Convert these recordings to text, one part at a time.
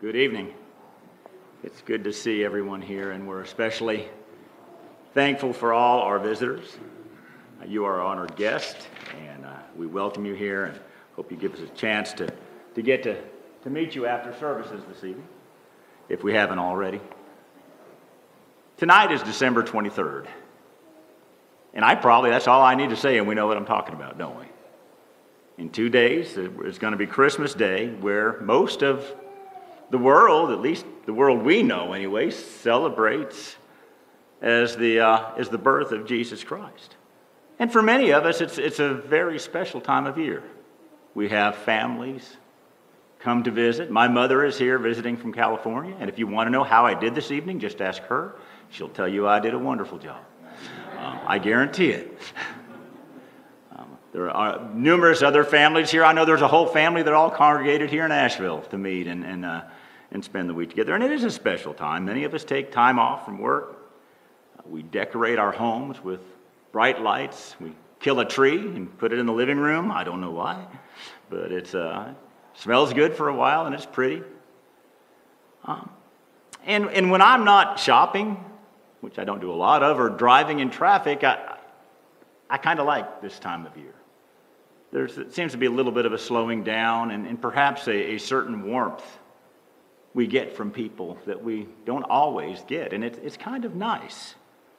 Good evening. It's good to see everyone here, and we're especially thankful for all our visitors. You are our honored guest, and we welcome you here and hope you give us a chance to get to meet you after services this evening, if we haven't already. Tonight is December 23rd, and that's all I need to say, and we know what I'm talking about, don't we? In 2 days, it's going to be Christmas Day, where most of the world, at least the world we know anyway, celebrates as the birth of Jesus Christ. And for many of us, it's a very special time of year. We have families come to visit. My mother is here visiting from California, and if you want to know how I did this evening, just ask her. She'll tell you I did a wonderful job. I guarantee it. There are numerous other families here. I know there's a whole family that all congregated here in Asheville to meet and spend the week together. And it is a special time. Many of us take time off from work. We decorate our homes with bright lights. We kill a tree and put it in the living room. I don't know why, but it smells good for a while and it's pretty. And when I'm not shopping, which I don't do a lot of, or driving in traffic, I kind of like this time of year. It seems to be a little bit of a slowing down and perhaps a certain warmth we get from people that we don't always get, and it's kind of nice.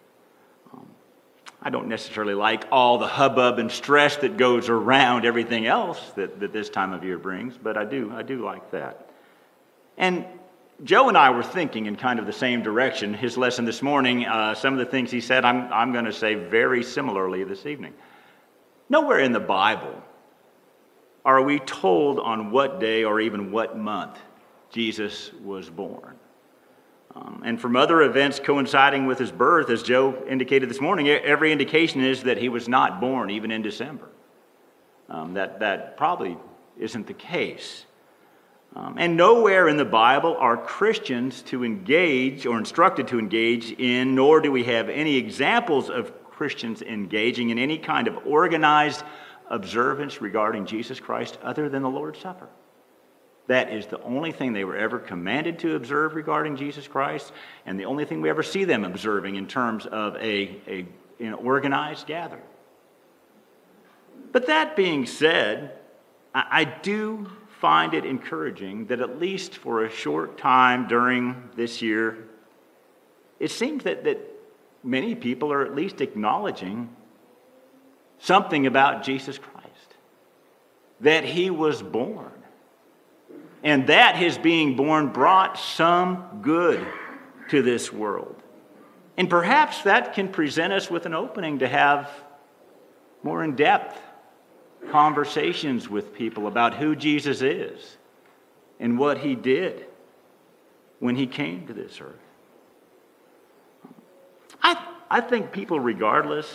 I don't necessarily like all the hubbub and stress that goes around everything else that this time of year brings, but I do like that. And Joe and I were thinking in kind of the same direction. His lesson this morning, some of the things he said, I'm going to say very similarly this evening. Nowhere in the Bible are we told on what day or even what month Jesus was born. And from other events coinciding with his birth, as Joe indicated this morning, every indication is that he was not born even in December. That probably isn't the case. And nowhere in the Bible are Christians to engage or instructed to engage in, nor do we have any examples of Christians engaging in any kind of organized observance regarding Jesus Christ other than the Lord's Supper. That is the only thing they were ever commanded to observe regarding Jesus Christ, and the only thing we ever see them observing in terms of an organized gathering. But that being said, I do find it encouraging that at least for a short time during this year, it seems that many people are at least acknowledging something about Jesus Christ, that he was born, and that his being born brought some good to this world. And perhaps that can present us with an opening to have more in-depth conversations with people about who Jesus is and what he did when he came to this earth. I think people, regardless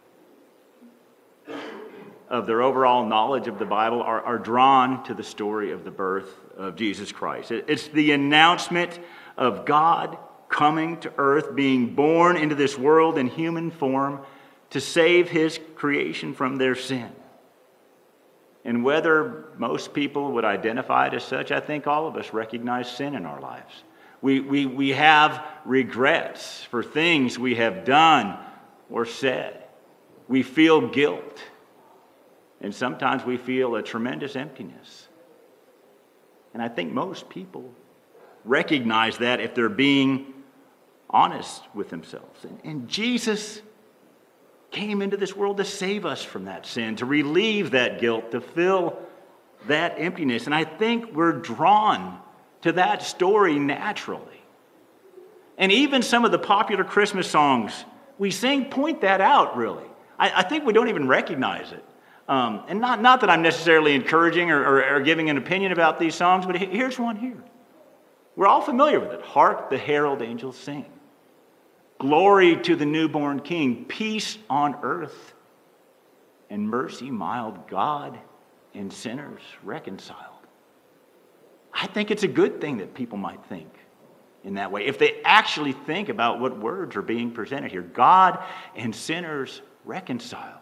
of their overall knowledge of the Bible, are drawn to the story of the birth of Jesus Christ. It's the announcement of God coming to earth, being born into this world in human form to save his creation from their sin. And whether most people would identify it as such, I think all of us recognize sin in our lives. We have regrets for things we have done or said. We feel guilt. And sometimes we feel a tremendous emptiness. And I think most people recognize that if they're being honest with themselves. And Jesus came into this world to save us from that sin, to relieve that guilt, to fill that emptiness. And I think we're drawn to that story naturally. And even some of the popular Christmas songs we sing point that out, really. I think we don't even recognize it. And not that I'm necessarily encouraging or giving an opinion about these songs, but here's one here. We're all familiar with it. Hark the herald angels sing. Glory to the newborn King, peace on earth, and mercy mild, God and sinners reconciled. I think it's a good thing that people might think in that way, if they actually think about what words are being presented here. God and sinners reconciled.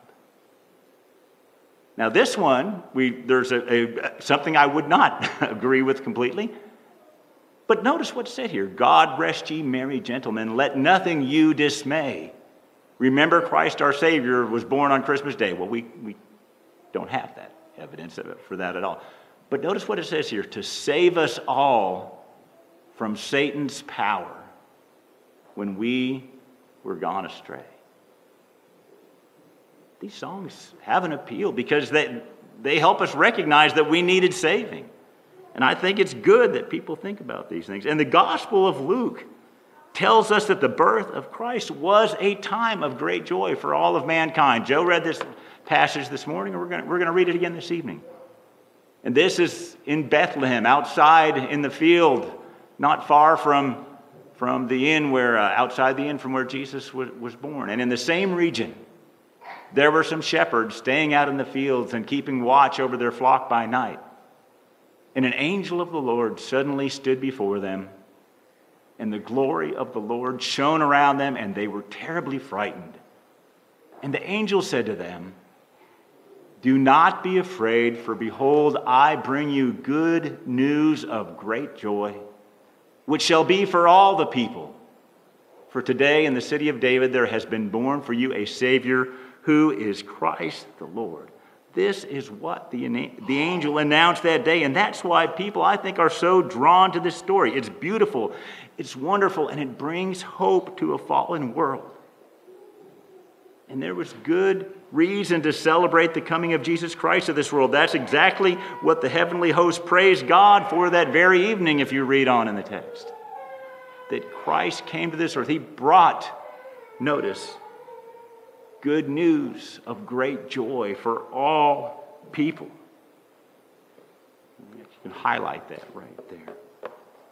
Now this one, there's something I would not agree with completely. But notice what's said here. God rest ye merry gentlemen, let nothing you dismay. Remember, Christ our Savior was born on Christmas Day. Well, we don't have that evidence for that at all. But notice what it says here, to save us all from Satan's power when we were gone astray. These songs have an appeal because they help us recognize that we needed saving. And I think it's good that people think about these things. And the Gospel of Luke tells us that the birth of Christ was a time of great joy for all of mankind. Joe read this passage this morning, and we're going to read it again this evening. And this is in Bethlehem, outside in the field, not far from the inn outside the inn from where Jesus was born. And in the same region, there were some shepherds staying out in the fields and keeping watch over their flock by night. And an angel of the Lord suddenly stood before them, and the glory of the Lord shone around them, and they were terribly frightened. And the angel said to them, do not be afraid, for behold, I bring you good news of great joy, which shall be for all the people. For today in the city of David there has been born for you a Savior, who is Christ the Lord. This is what the angel announced that day, and that's why people, I think, are so drawn to this story. It's beautiful, it's wonderful, and it brings hope to a fallen world. And there was good reason to celebrate the coming of Jesus Christ to this world. That's exactly what the heavenly host praised God for that very evening, if you read on in the text. That Christ came to this earth. He brought, notice, good news of great joy for all people. You can highlight that right there.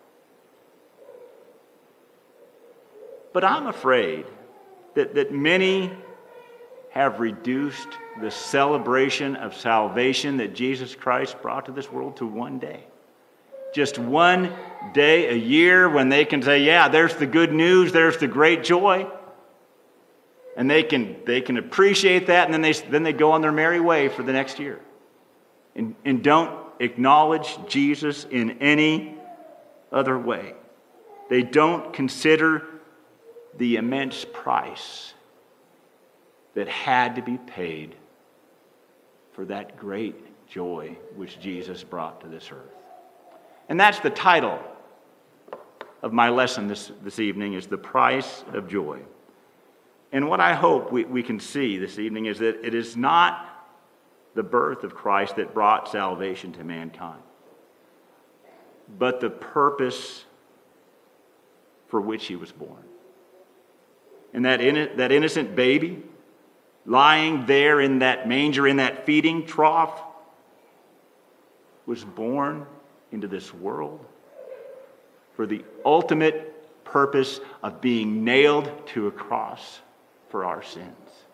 But I'm afraid that many have reduced the celebration of salvation that Jesus Christ brought to this world to one day. Just one day a year when they can say, yeah, there's the good news, there's the great joy. And they can appreciate that, and then they go on their merry way for the next year. And don't acknowledge Jesus in any other way. They don't consider the immense price that had to be paid for that great joy which Jesus brought to this earth. And that's the title of my lesson this evening, is The Price of Joy. And what I hope we can see this evening is that it is not the birth of Christ that brought salvation to mankind, but the purpose for which he was born. And that innocent baby lying there in that manger, in that feeding trough, was born into this world for the ultimate purpose of being nailed to a cross for our sins.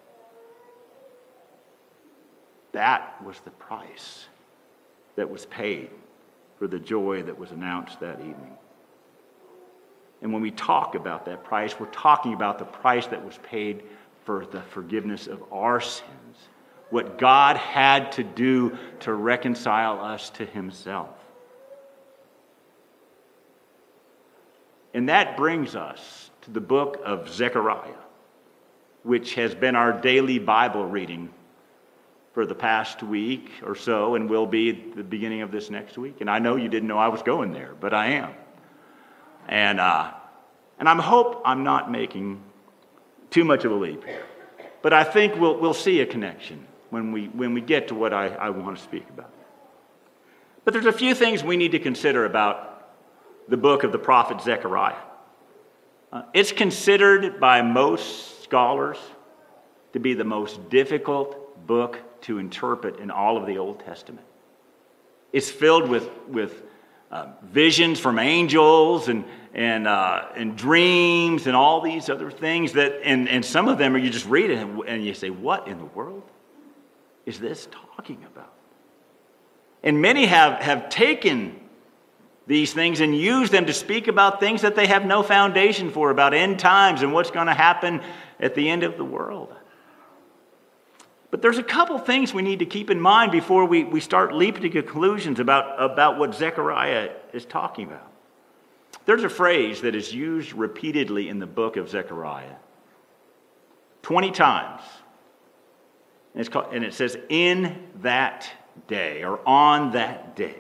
That was the price that was paid for the joy that was announced that evening. And when we talk about that price, we're talking about the price that was paid for the forgiveness of our sins, what God had to do to reconcile us to himself. And that brings us to the book of Zechariah, which has been our daily Bible reading for the past week or so, and will be the beginning of this next week. And I know you didn't know I was going there, but I am. And I hope I'm not making too much of a leap here. But I think we'll see a connection when we get to what I want to speak about. But there's a few things we need to consider about the book of the prophet Zechariah. It's considered by most scholars to be the most difficult book to interpret in all of the Old Testament. It's filled with visions from angels and dreams and all these other things and some of them you just read it and you say, what in the world is this talking about? And many have taken these things and used them to speak about things that they have no foundation for, about end times and what's going to happen at the end of the world. But there's a couple things we need to keep in mind before we start leaping to conclusions about what Zechariah is talking about. There's a phrase that is used repeatedly in the book of Zechariah, 20 times. And it says, in that day, or on that day.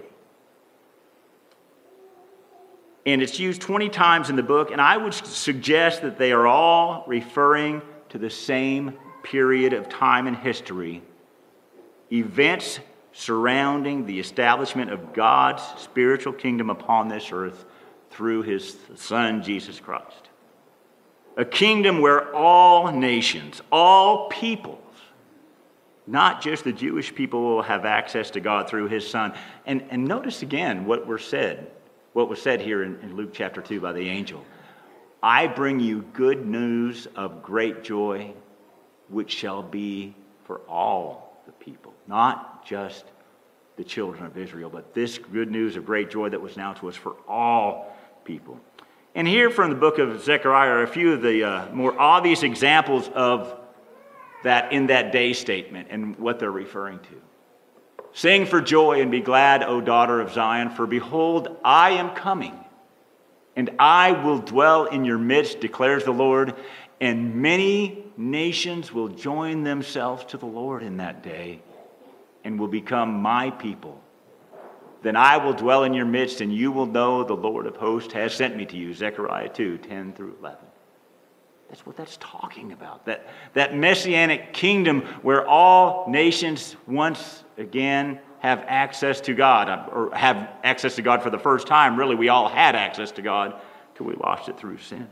And it's used 20 times in the book, and I would suggest that they are all referring to the same period of time in history, events surrounding the establishment of God's spiritual kingdom upon this earth through his Son, Jesus Christ. A kingdom where all nations, all peoples, not just the Jewish people, will have access to God through his Son. And notice again what was said here in Luke chapter 2 by the angel. I bring you good news of great joy, which shall be for all the people, not just the children of Israel, but this good news of great joy that was now to us for all people. And here from the book of Zechariah are a few of the more obvious examples of that in that day statement and what they're referring to. Sing for joy and be glad, O daughter of Zion, for behold, I am coming, and I will dwell in your midst, declares the Lord, and many nations will join themselves to the Lord in that day and will become my people. Then I will dwell in your midst, and you will know the Lord of hosts has sent me to you. Zechariah 2, 10 through 11. That's what that's talking about. That messianic kingdom where all nations once again have access to God, or have access to God for the first time. Really, we all had access to God till we lost it through sin.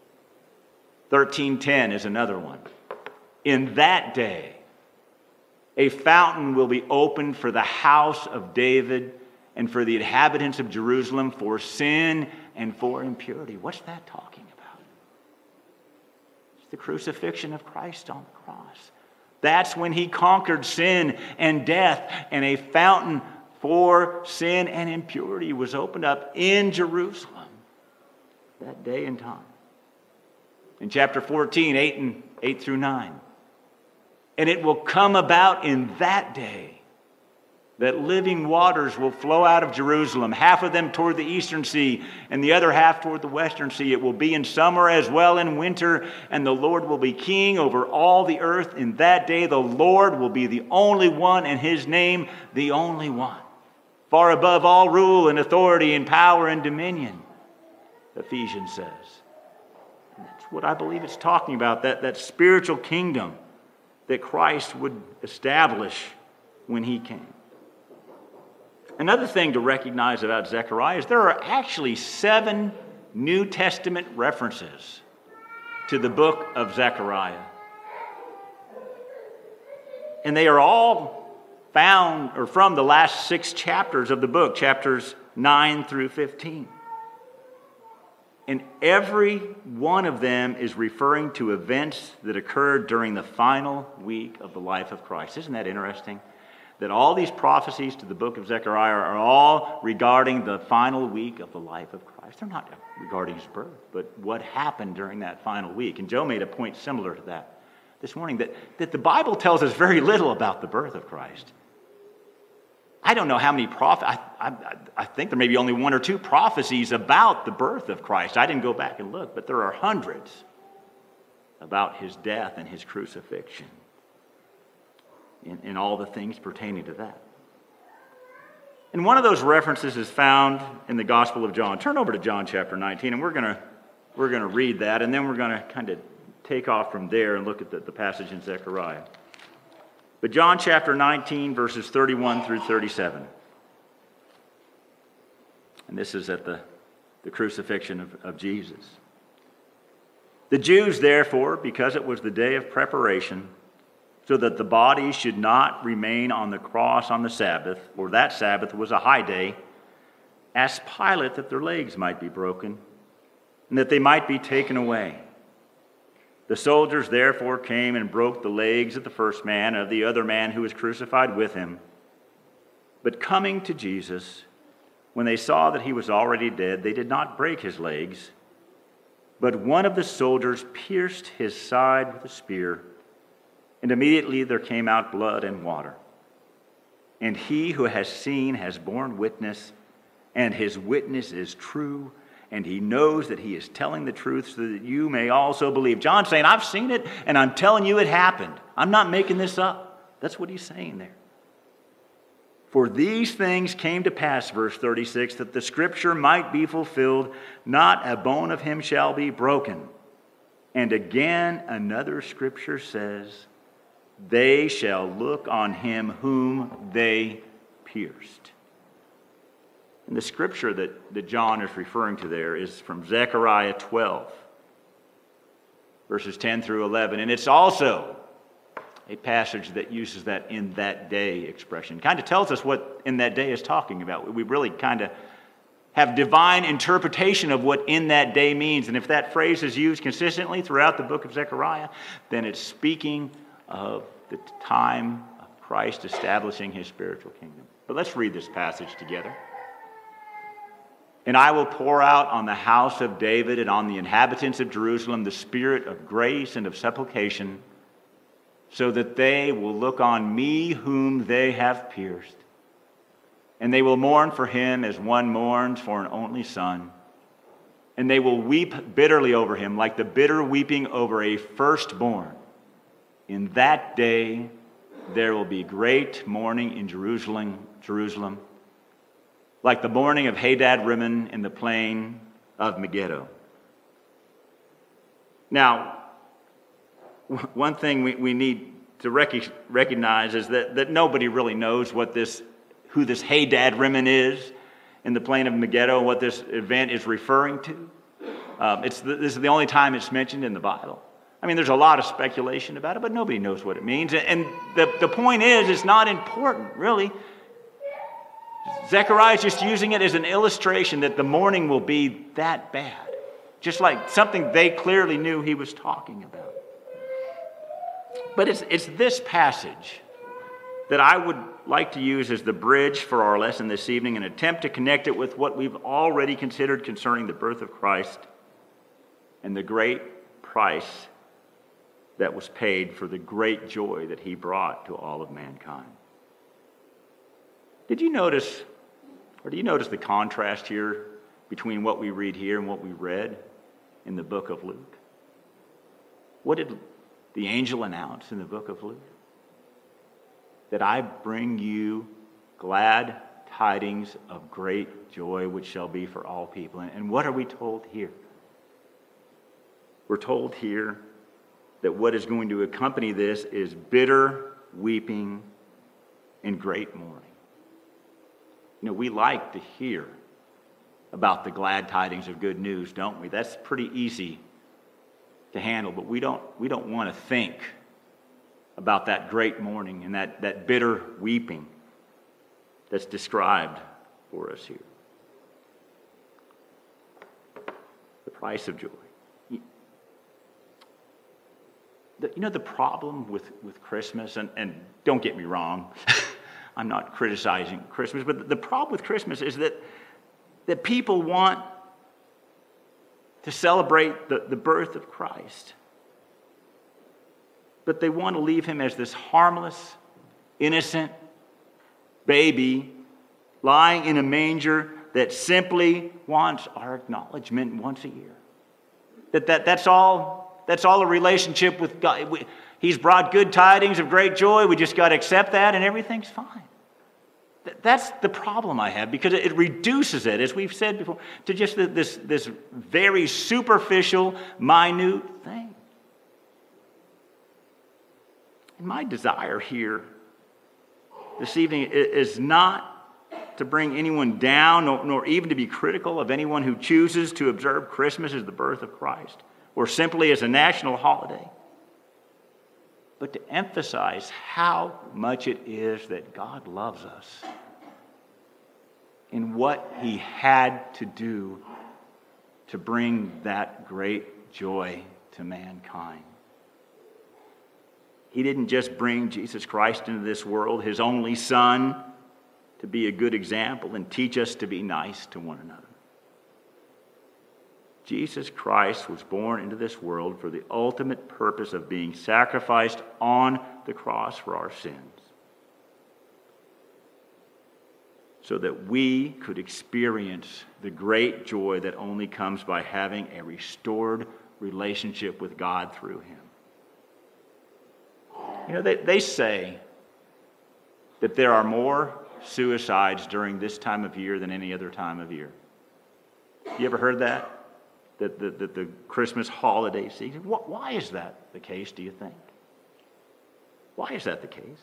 13:10 is another one. In that day, a fountain will be opened for the house of David and for the inhabitants of Jerusalem for sin and for impurity. What's that talking about? The crucifixion of Christ on the cross. That's when he conquered sin and death, and a fountain for sin and impurity was opened up in Jerusalem that day and time. In chapter 14, 8 through 9. And it will come about in that day that living waters will flow out of Jerusalem, half of them toward the eastern sea, and the other half toward the western sea. It will be in summer as well in winter, and the Lord will be king over all the earth. In that day, the Lord will be the only one, and his name the only one, far above all rule and authority and power and dominion, Ephesians says. And that's what I believe it's talking about, that spiritual kingdom that Christ would establish when he came. Another thing to recognize about Zechariah is there are actually 7 New Testament references to the book of Zechariah. And they are all found or from the last 6 chapters of the book, chapters 9 through 15. And every one of them is referring to events that occurred during the final week of the life of Christ. Isn't that interesting? That all these prophecies to the book of Zechariah are all regarding the final week of the life of Christ. They're not regarding his birth, but what happened during that final week. And Joe made a point similar to that this morning, that the Bible tells us very little about the birth of Christ. I don't know how many I think there may be only 1 or 2 prophecies about the birth of Christ. I didn't go back and look, but there are hundreds about his death and his crucifixion. In all the things pertaining to that. And one of those references is found in the Gospel of John. Turn over to John chapter 19, and we're going to read that, and then we're going to kind of take off from there and look at the passage in Zechariah. But John chapter 19, verses 31 through 37. And this is at the crucifixion of Jesus. The Jews, therefore, because it was the day of preparation, so that the body should not remain on the cross on the Sabbath, for that Sabbath was a high day, asked Pilate that their legs might be broken, and that they might be taken away. The soldiers therefore came and broke the legs of the first man and of the other man who was crucified with him. But coming to Jesus, when they saw that he was already dead, they did not break his legs, but one of the soldiers pierced his side with a spear, and immediately there came out blood and water. And he who has seen has borne witness, and his witness is true. and he knows that he is telling the truth so that you may also believe. John's saying, I've seen it, and I'm telling you it happened. I'm not making this up. That's what he's saying there. For these things came to pass, verse 36, that the scripture might be fulfilled, not a bone of him shall be broken. And again, another scripture says, they shall look on him whom they pierced. And the scripture that John is referring to there is from Zechariah 12, verses 10 through 11. And it's also a passage that uses that "in that day" expression. Kind of tells us what "in that day" is talking about. We really kind of have divine interpretation of what "in that day" means. And if that phrase is used consistently throughout the book of Zechariah, then it's speaking of the time of Christ establishing his spiritual kingdom. But let's read this passage together. And I will pour out on the house of David and on the inhabitants of Jerusalem the spirit of grace and of supplication, so that they will look on me whom they have pierced. And they will mourn for him as one mourns for an only son. And they will weep bitterly over him, like the bitter weeping over a firstborn. In that day there will be great mourning in Jerusalem, like the mourning of Hadad-rimmon in the plain of Megiddo. Now, one thing we need to recognize is that nobody really knows who this Hadad-rimmon is in the plain of Megiddo, what this event is referring to. This is the only time it's mentioned in the Bible. I mean, there's a lot of speculation about it, but nobody knows what it means. And the point is, it's not important, really. Zechariah is just using it as an illustration that the mourning will be that bad. Just like something they clearly knew he was talking about. But it's this passage that I would like to use as the bridge for our lesson this evening and attempt to connect it with what we've already considered concerning the birth of Christ and the great price that was paid for the great joy that he brought to all of mankind. Do you notice the contrast here between what we read here and what we read in the book of Luke? What did the angel announce in the book of Luke? That I bring you glad tidings of great joy, which shall be for all people. And what are we told here? We're told here that what is going to accompany this is bitter weeping and great mourning. You know, we like to hear about the glad tidings of good news, don't we? That's pretty easy to handle, but we don't want to think about that great mourning and that bitter weeping that's described for us here. The price of joy. The problem with Christmas, and don't get me wrong, I'm not criticizing Christmas, but the problem with Christmas is that people want to celebrate the birth of Christ. But they want to leave him as this harmless, innocent baby lying in a manger that simply wants our acknowledgement once a year. That's all a relationship with God. He's brought good tidings of great joy. We just got to accept that and everything's fine. That's the problem I have, because it reduces it, as we've said before, to just this very superficial, minute thing. And my desire here this evening is not to bring anyone down, nor even to be critical of anyone who chooses to observe Christmas as the birth of Christ, or simply as a national holiday, but to emphasize how much it is that God loves us and what he had to do to bring that great joy to mankind. He didn't just bring Jesus Christ into this world, his only Son, to be a good example and teach us to be nice to one another. Jesus Christ was born into this world for the ultimate purpose of being sacrificed on the cross for our sins, so that we could experience the great joy that only comes by having a restored relationship with God through him. You know, they say that there are more suicides during this time of year than any other time of year. You ever heard that? That the Christmas holiday season? Why is that the case, do you think? Why is that the case?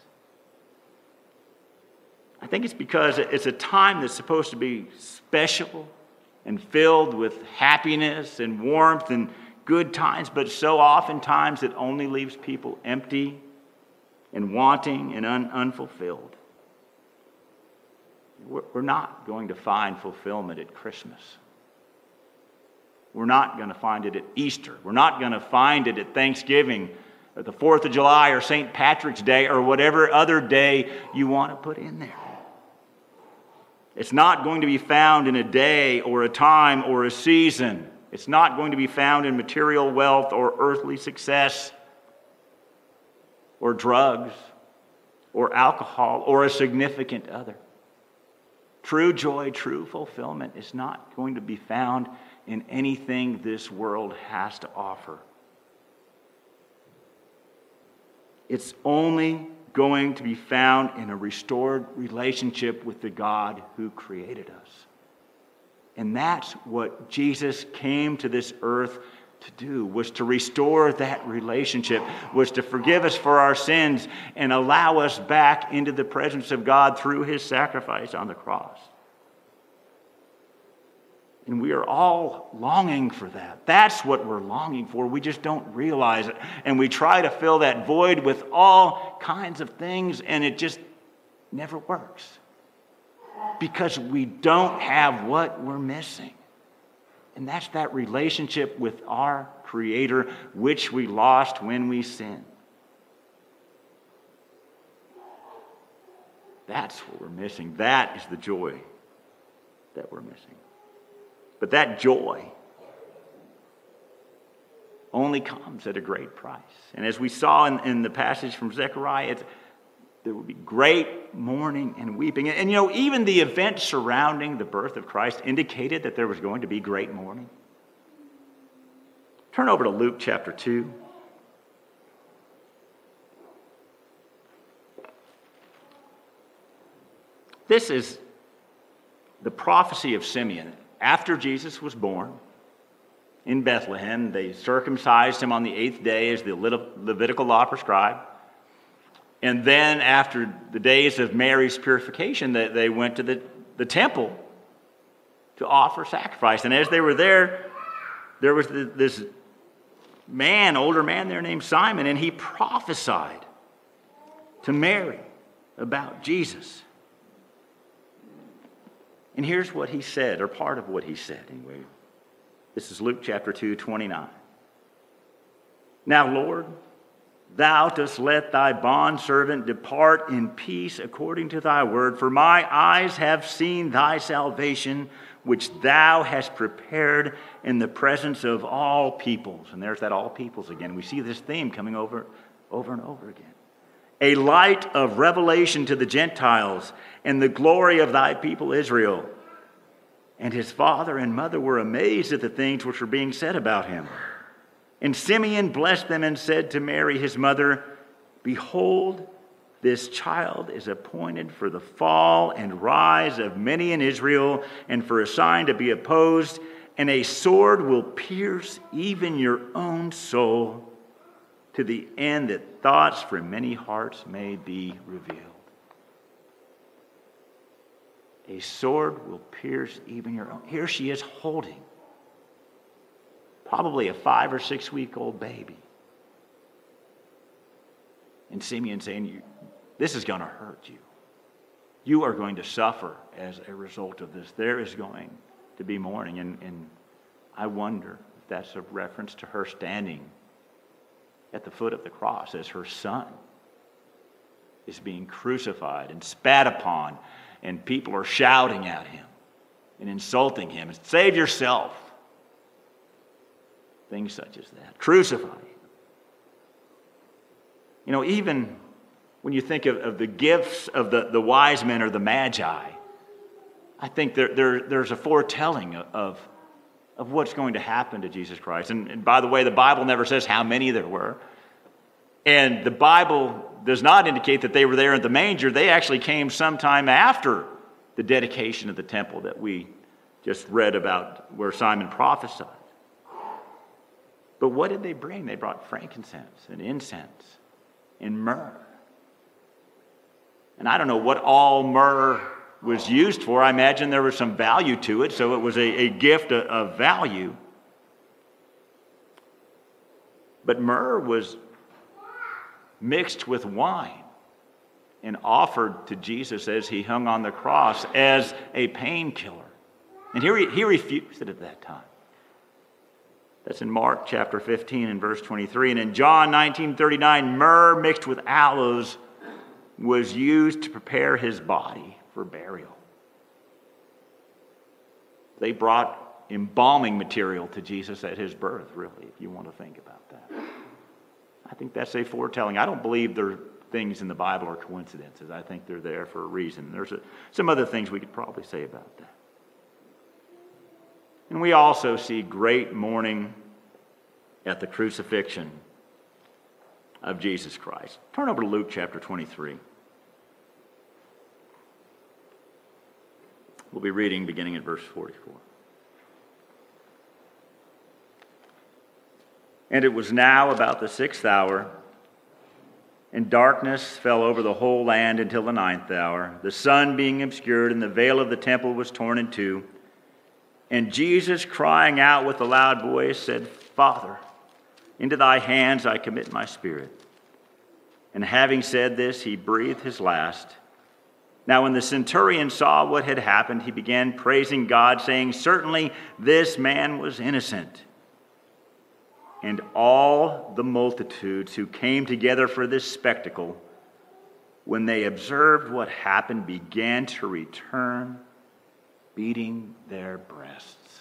I think it's because it's a time that's supposed to be special and filled with happiness and warmth and good times, but so oftentimes it only leaves people empty and wanting and unfulfilled. We're not going to find fulfillment at Christmas. We're not going to find it at Easter. We're not going to find it at Thanksgiving or the 4th of July or St. Patrick's Day or whatever other day you want to put in there. It's not going to be found in a day or a time or a season. It's not going to be found in material wealth or earthly success or drugs or alcohol or a significant other. True joy, true fulfillment is not going to be found in anything this world has to offer. It's only going to be found in a restored relationship with the God who created us. And that's what Jesus came to this earth to do, was to restore that relationship, was to forgive us for our sins and allow us back into the presence of God through his sacrifice on the cross. And we are all longing for that. That's what we're longing for. We just don't realize it. And we try to fill that void with all kinds of things, and it just never works. Because we don't have what we're missing. And that's that relationship with our Creator, which we lost when we sinned. That's what we're missing. That is the joy that we're missing. But that joy only comes at a great price. And as we saw in the passage from Zechariah, there will be great mourning and weeping. And you know, even the events surrounding the birth of Christ indicated that there was going to be great mourning. Turn over to Luke chapter 2. This is the prophecy of Simeon. After Jesus was born in Bethlehem, they circumcised him on the 8th day as the Levitical law prescribed. And then after the days of Mary's purification, they went to the temple to offer sacrifice. And as they were there was this older man there named Simon, and he prophesied to Mary about Jesus. And here's what he said, or part of what he said anyway. This is Luke chapter 2, 29. Now, Lord, thou dost let thy bondservant depart in peace according to thy word, for my eyes have seen thy salvation, which thou hast prepared in the presence of all peoples. And there's that all peoples again. We see this theme coming over and over again. A light of revelation to the Gentiles, and the glory of thy people Israel. And his father and mother were amazed at the things which were being said about him. And Simeon blessed them and said to Mary his mother, Behold, this child is appointed for the fall and rise of many in Israel, and for a sign to be opposed, and a sword will pierce even your own soul, to the end that thoughts from many hearts may be revealed. A sword will pierce even your own. Here she is holding probably a 5 or 6 week old baby. And Simeon saying, this is going to hurt you. You are going to suffer as a result of this. There is going to be mourning. And I wonder if that's a reference to her standing at the foot of the cross as her son is being crucified and spat upon, and people are shouting at him and insulting him. Save yourself. Things such as that. Crucify him. You know, even when you think of the gifts of the wise men or the magi, I think there's a foretelling of what's going to happen to Jesus Christ. And by the way, the Bible never says how many there were. And the Bible does not indicate that they were there in the manger. They actually came sometime after the dedication of the temple that we just read about, where Simon prophesied. But what did they bring? They brought frankincense and incense and myrrh. And I don't know what all myrrh was used for. I imagine there was some value to it, so it was a gift of value. But myrrh was mixed with wine and offered to Jesus as he hung on the cross as a painkiller. And he refused it at that time. That's in Mark chapter 15 and verse 23. And in John 19:39, myrrh mixed with aloes was used to prepare his body for burial. They brought embalming material to Jesus at his birth, really, if you want to think about that. I think that's a foretelling. I don't believe there are things in the Bible are coincidences. I think they're there for a reason. There's some other things we could probably say about that. And we also see great mourning at the crucifixion of Jesus Christ. Turn over to Luke chapter 23. We'll be reading beginning at verse 44. And it was now about the 6th hour, and darkness fell over the whole land until the 9th hour, the sun being obscured, and the veil of the temple was torn in two. And Jesus, crying out with a loud voice, said, Father, into thy hands I commit my spirit. And having said this, he breathed his last. Now when the centurion saw what had happened, he began praising God, saying, Certainly this man was innocent. And all the multitudes who came together for this spectacle, when they observed what happened, began to return, beating their breasts.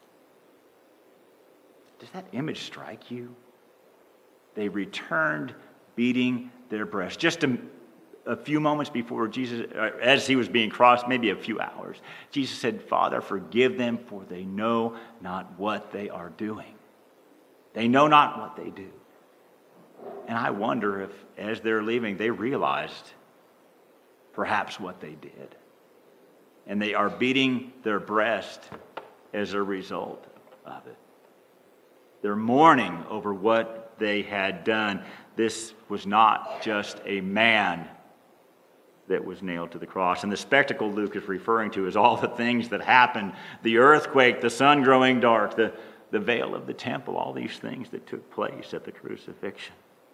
Does that image strike you? They returned beating their breasts. Just a few moments before Jesus, as he was being crossed, maybe a few hours, Jesus said, Father, forgive them, for they know not what they are doing. They know not what they do. And I wonder if, as they're leaving, they realized perhaps what they did. And they are beating their breast as a result of it. They're mourning over what they had done. This was not just a man that was nailed to the cross. And the spectacle Luke is referring to is all the things that happened. The earthquake, the sun growing dark, the veil of the temple, all these things that took place at the crucifixion.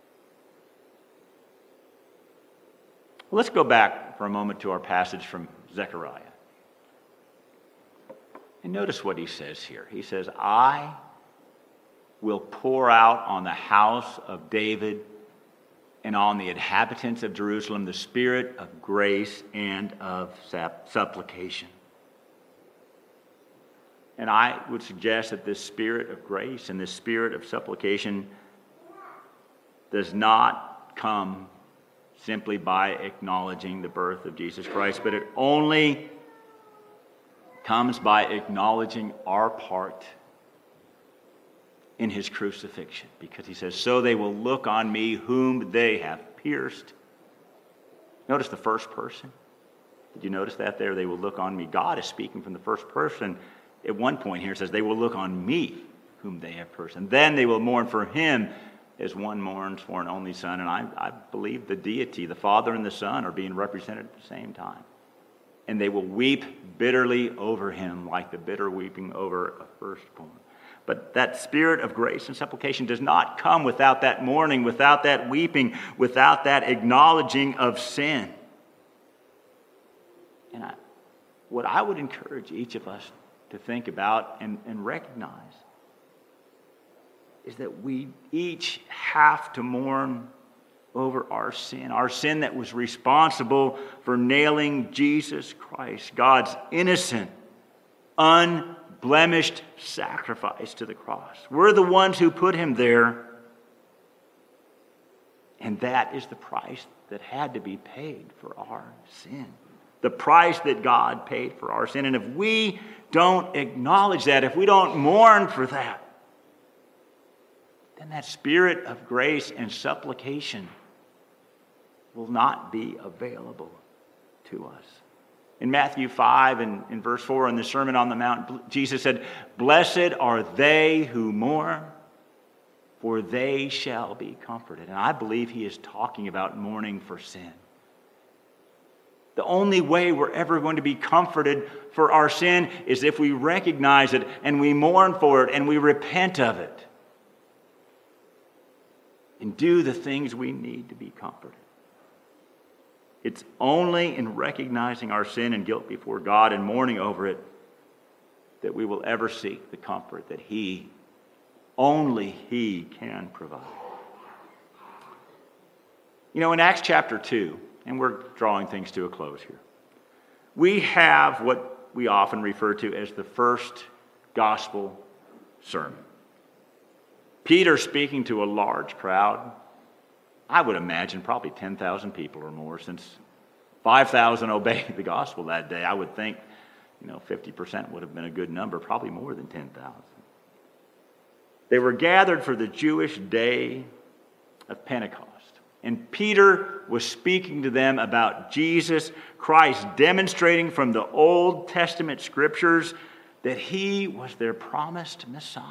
Well, let's go back for a moment to our passage from Zechariah. And notice what he says here. He says, I will pour out on the house of David and on the inhabitants of Jerusalem the spirit of grace and of supplication. And I would suggest that this spirit of grace and this spirit of supplication does not come simply by acknowledging the birth of Jesus Christ, but it only comes by acknowledging our part in his crucifixion. Because he says, so they will look on me whom they have pierced. Notice the first person. Did you notice that there? They will look on me. God is speaking from the first person. At one point here it says, they will look on me whom they have pierced. And then they will mourn for him as one mourns for an only son. And I believe the deity, the Father and the Son, are being represented at the same time. And they will weep bitterly over him like the bitter weeping over a firstborn. But that spirit of grace and supplication does not come without that mourning, without that weeping, without that acknowledging of sin. And what I would encourage each of us to think about and recognize is that we each have to mourn over our sin that was responsible for nailing Jesus Christ, God's innocent, unblemished sacrifice to the cross. We're the ones who put him there, and that is the price that had to be paid for our sin. the price that God paid for our sin. And if we don't acknowledge that, if we don't mourn for that, then that spirit of grace and supplication will not be available to us. In Matthew 5 and in verse 4 in the Sermon on the Mount, Jesus said, "Blessed are they who mourn, for they shall be comforted." And I believe he is talking about mourning for sin. The only way we're ever going to be comforted for our sin is if we recognize it and we mourn for it and we repent of it and do the things we need to be comforted. It's only in recognizing our sin and guilt before God and mourning over it that we will ever seek the comfort that only He can provide. You know, in Acts chapter 2, and we're drawing things to a close here, we have what we often refer to as the first gospel sermon. Peter speaking to a large crowd, I would imagine probably 10,000 people or more, since 5,000 obeyed the gospel that day. I would think, 50% would have been a good number, probably more than 10,000. They were gathered for the Jewish day of Pentecost. And Peter was speaking to them about Jesus Christ, demonstrating from the Old Testament scriptures that He was their promised Messiah.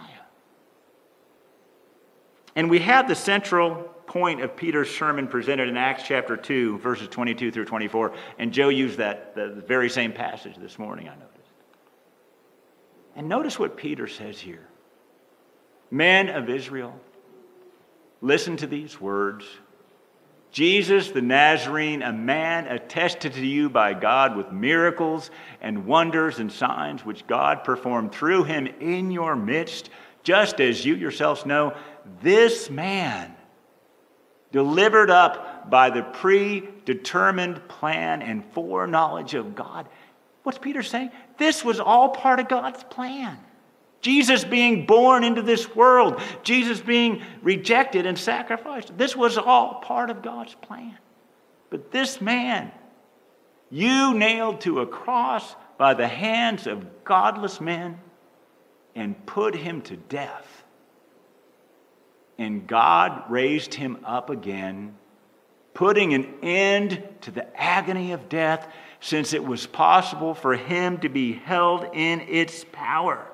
And we have the central point of Peter's sermon presented in Acts chapter 2, verses 22 through 24. And Joe used the very same passage this morning, I noticed. And notice what Peter says here. Men of Israel, listen to these words. Jesus the Nazarene, a man attested to you by God with miracles and wonders and signs which God performed through him in your midst, just as you yourselves know, this man, delivered up by the predetermined plan and foreknowledge of God. What's Peter saying? This was all part of God's plan. Jesus being born into this world, Jesus being rejected and sacrificed. This was all part of God's plan. But this man, you nailed to a cross by the hands of godless men and put him to death. And God raised him up again, putting an end to the agony of death, since it was possible for him to be held in its power.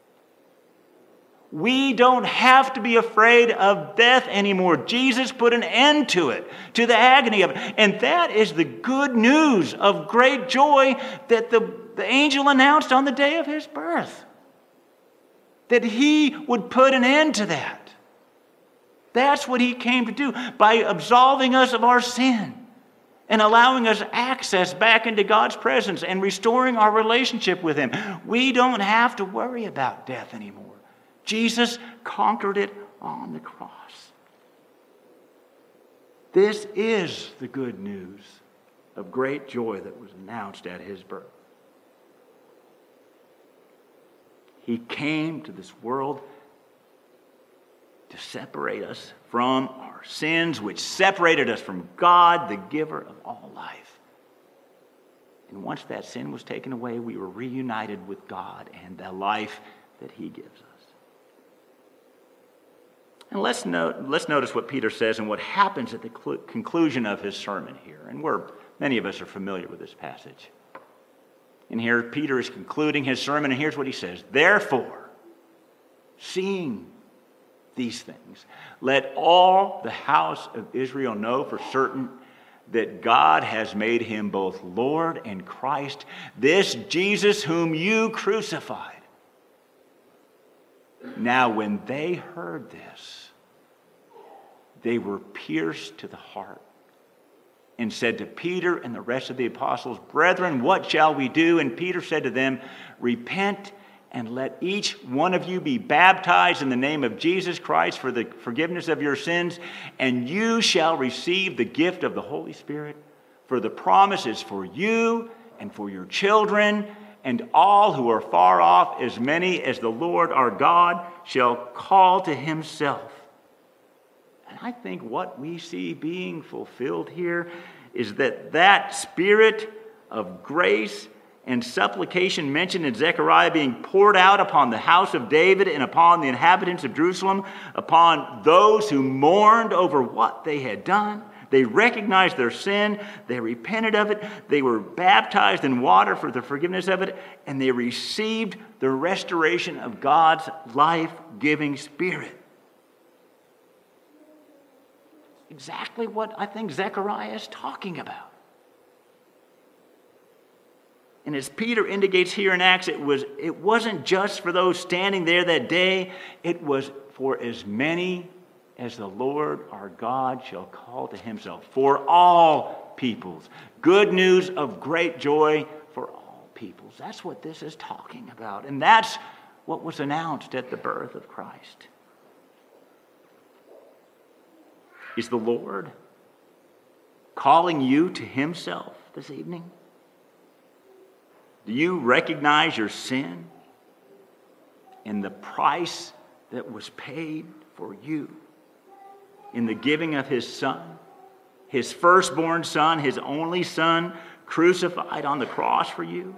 We don't have to be afraid of death anymore. Jesus put an end to it, to the agony of it. And that is the good news of great joy that the angel announced on the day of his birth. That he would put an end to that. That's what he came to do by absolving us of our sin and allowing us access back into God's presence and restoring our relationship with him. We don't have to worry about death anymore. Jesus conquered it on the cross. This is the good news of great joy that was announced at his birth. He came to this world to separate us from our sins, which separated us from God, the giver of all life. And once that sin was taken away, we were reunited with God and the life that he gives us. And let's notice what Peter says and what happens at the conclusion of his sermon here. And many of us are familiar with this passage. And here Peter is concluding his sermon, and here's what he says. Therefore, seeing these things, let all the house of Israel know for certain that God has made him both Lord and Christ, this Jesus whom you crucified. Now, when they heard this, they were pierced to the heart and said to Peter and the rest of the apostles, Brethren, what shall we do? And Peter said to them, Repent and let each one of you be baptized in the name of Jesus Christ for the forgiveness of your sins, and you shall receive the gift of the Holy Spirit. For the promise is for you and for your children and all who are far off, as many as the Lord our God shall call to himself. And I think what we see being fulfilled here is that Spirit of grace and supplication mentioned in Zechariah being poured out upon the house of David and upon the inhabitants of Jerusalem, upon those who mourned over what they had done. They recognized their sin, they repented of it, they were baptized in water for the forgiveness of it, and they received the restoration of God's life-giving Spirit. Exactly what I think Zechariah is talking about. And as Peter indicates here in Acts, it wasn't just for those standing there that day. It was for as many as the Lord our God shall call to himself. For all peoples. Good news of great joy for all peoples. That's what this is talking about. And that's what was announced at the birth of Christ. Is the Lord calling you to himself this evening? Do you recognize your sin and the price that was paid for you in the giving of his Son, his firstborn Son, his only Son, crucified on the cross for you?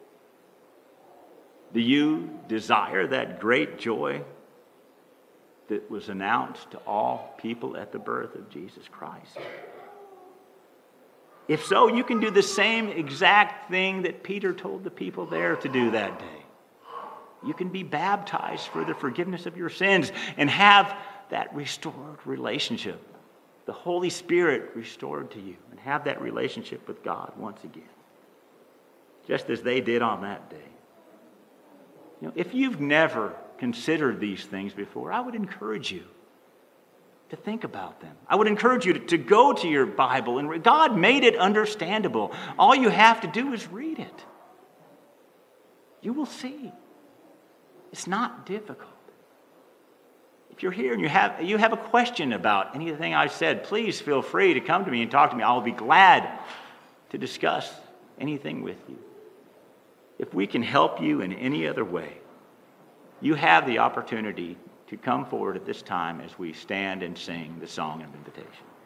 Do you desire that great joy that was announced to all people at the birth of Jesus Christ? If so, you can do the same exact thing that Peter told the people there to do that day. You can be baptized for the forgiveness of your sins and have that restored relationship, the Holy Spirit restored to you, and have that relationship with God once again, just as they did on that day. You know, if you've never considered these things before, I would encourage you to think about them. I would encourage you to go to your Bible, and God made it understandable. All you have to do is read it. You will see. It's not difficult. If you're here and you have a question about anything I said, please feel free to come to me and talk to me. I'll be glad to discuss anything with you. If we can help you in any other way, you have the opportunity to come forward at this time as we stand and sing the song of invitation.